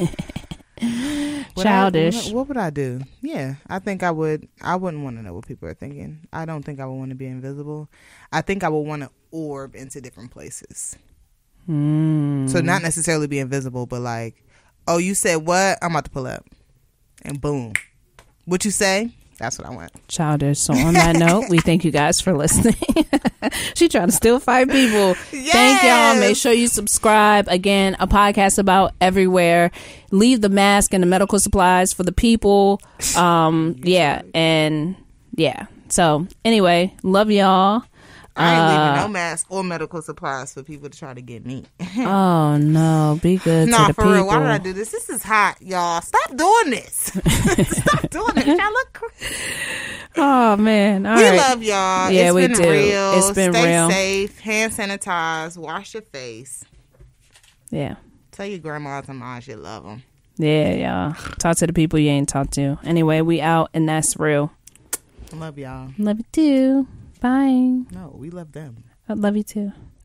Childish. I, what would I do? Yeah, I think I would. I wouldn't want to know what people are thinking. I don't think I would want to be invisible. I think I would want to orb into different places. Mm. So not necessarily be invisible, but like, oh, you said what? I'm about to pull up. And boom. What you say? That's what I want. Childish. So on that note, we thank you guys for listening. She trying to still fight people. Yes! Thank y'all. Make sure you subscribe. Again, a podcast about everywhere. Leave the mask and the medical supplies for the people. Um, yeah. And yeah. So anyway, love y'all. I ain't uh, leaving no mask or medical supplies for people to try to get me. Oh no, be good nah, to the for people. real. Why did I do this? This is hot, y'all. Stop doing this. Stop doing it. Y'all look crazy. Oh man, all we right. love y'all. Yeah, it's we been do. real. It's been Stay real. safe. Hand sanitize. Wash your face. Yeah, Tell your grandmas and moms you love them. yeah, y'all. Talk to the people you ain't talked to. Anyway, we out, and that's real. Love y'all. Love you too. Bye. No, we love them. I love you too.